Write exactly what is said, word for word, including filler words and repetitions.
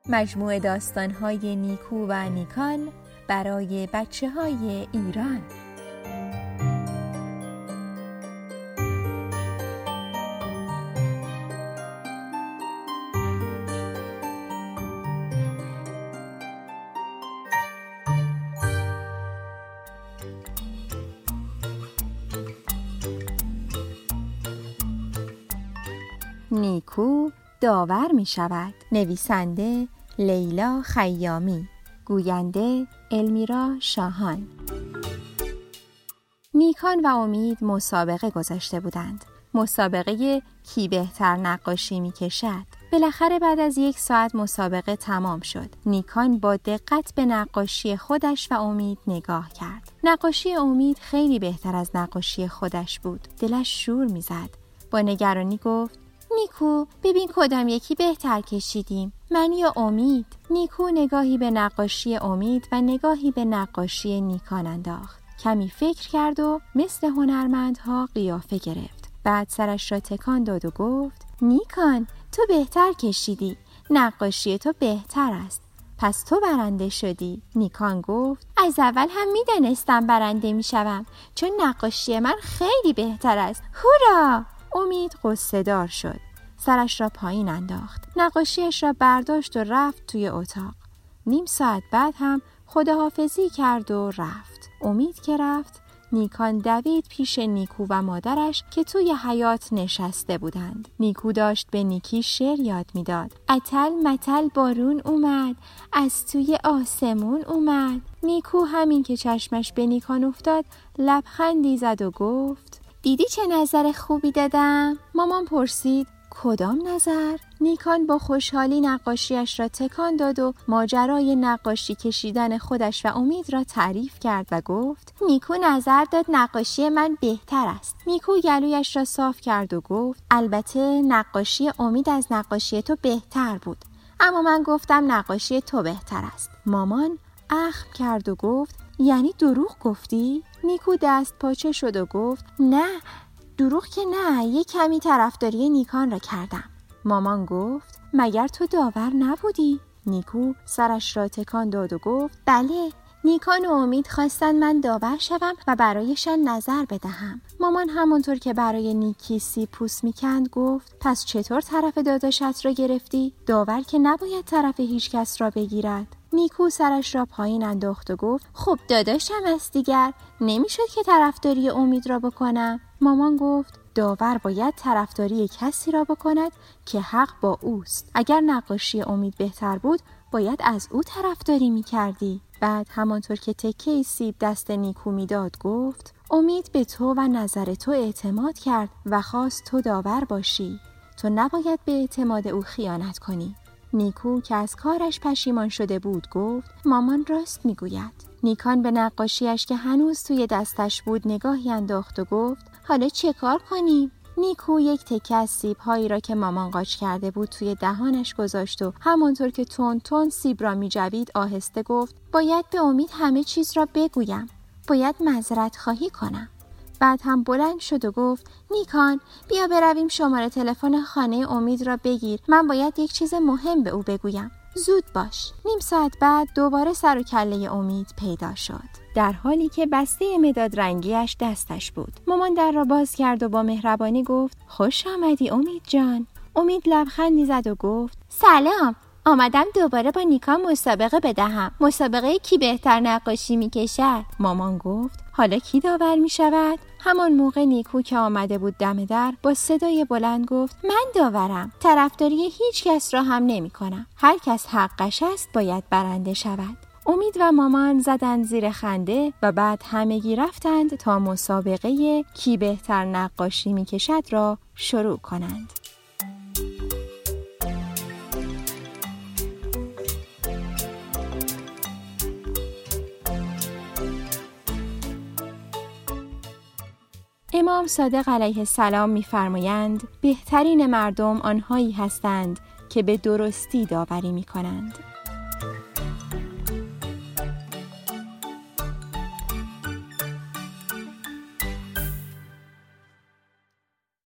مجموعه داستان‌های نیکو و نیکان برای بچه‌های ایران. نیکو داور می شود. نویسنده لیلا خیامی، گوینده المیرا شاهان. نیکان و امید مسابقه گذاشته بودند. مسابقه کی بهتر نقاشی می کشد. بالاخره بعد از یک ساعت مسابقه تمام شد. نیکان با دقت به نقاشی خودش و امید نگاه کرد. نقاشی امید خیلی بهتر از نقاشی خودش بود. دلش شور می زد. با نگرانی گفت: نیکو، ببین کدام یکی بهتر کشیدیم، من یا امید؟ نیکو نگاهی به نقاشی امید و نگاهی به نقاشی نیکان انداخت. کمی فکر کرد و مثل هنرمندها قیافه گرفت. بعد سرش را تکان داد و گفت: نیکان، تو بهتر کشیدی، نقاشی تو بهتر است، پس تو برنده شدی. نیکان گفت: از اول هم میدانستم برنده میشوم، چون نقاشی من خیلی بهتر است. هورا! امید غصه دار شد. سرش را پایین انداخت. نقاشیش را برداشت و رفت توی اتاق. نیم ساعت بعد هم خداحافظی کرد و رفت. امید که رفت، نیکان دوید پیش نیکو و مادرش که توی حیاط نشسته بودند. نیکو داشت به نیکی شعر یاد میداد. اتل متل بارون اومد، از توی آسمون اومد. نیکو همین که چشمش به نیکان افتاد لبخندی زد و گفت: دیدی چه نظر خوبی دادم؟ مامان پرسید: کدام نظر؟ نیکان با خوشحالی نقاشیش را تکان داد و ماجرای نقاشی کشیدن خودش و امید را تعریف کرد و گفت: نیکو نظر داد نقاشی من بهتر است. نیکو گلویش را صاف کرد و گفت: البته نقاشی امید از نقاشی تو بهتر بود، اما من گفتم نقاشی تو بهتر است. مامان اخم کرد و گفت: یعنی دروغ گفتی؟ نیکو دست پاچه شد و گفت: نه، دروغ که نه، یک کمی طرفداری نیکان را کردم. مامان گفت: مگر تو داور نبودی؟ نیکو سرش را تکان داد و گفت: بله، نیکان و امید خواستن من داور شوم و برایشان نظر بدهم. مامان همونطور که برای نیکی سیب پوست میکند گفت: پس چطور طرف داداشت را گرفتی؟ داور که نباید طرف هیچ کس را بگیرد. نیکو سرش را پایین انداخت و گفت: خب داداشم است دیگر، نمیشد که طرفداری امید را بکنم. مامان گفت: داور باید طرفداری کسی را بکند که حق با اوست. اگر نقاشی امید بهتر بود باید از او طرفداری میکردی. بعد همانطور که تکه سیب دست نیکو میداد گفت: امید به تو و نظر تو اعتماد کرد و خواست تو داور باشی. تو نباید به اعتماد او خیانت کنی. نیکو که از کارش پشیمان شده بود گفت: مامان راست میگوید. نیکان به نقاشیش که هنوز توی دستش بود نگاهی انداخت و گفت: حالا چه کار کنیم؟ نیکو یک تکه از سیب‌هایی را که مامان قاچ کرده بود توی دهانش گذاشت و همانطور که تون تون سیب را می‌جوید آهسته گفت: باید به امید همه چیز را بگویم. باید معذرت خواهی کنم. بعد هم بلند شد و گفت: نیکان، بیا برویم شماره تلفن خانه امید را بگیر. من باید یک چیز مهم به او بگویم. زود باش. نیم ساعت بعد دوباره سر و کله امید پیدا شد، در حالی که بسته مداد رنگیش دستش بود. مامان در را باز کرد و با مهربانی گفت: خوش آمدی امید جان. امید لبخندی زد و گفت: سلام، آمدم دوباره با نیکان مسابقه بدهم. مسابقه کی بهتر نقاشی میکشد. مامان گفت: حالا کی داور میشود؟ همان موقع نیکو که آمده بود دم در با صدای بلند گفت: من داورم. طرفداری هیچ کس را هم نمی کنم. هر کس حقش است باید برنده شود. امید و مامان زدند زیر خنده و بعد همگی رفتند تا مسابقه کی بهتر نقاشی میکشد را شروع کنند. امام صادق علیه السلام می‌فرمایند: بهترین مردم آنهایی هستند که به درستی داوری می‌کنند.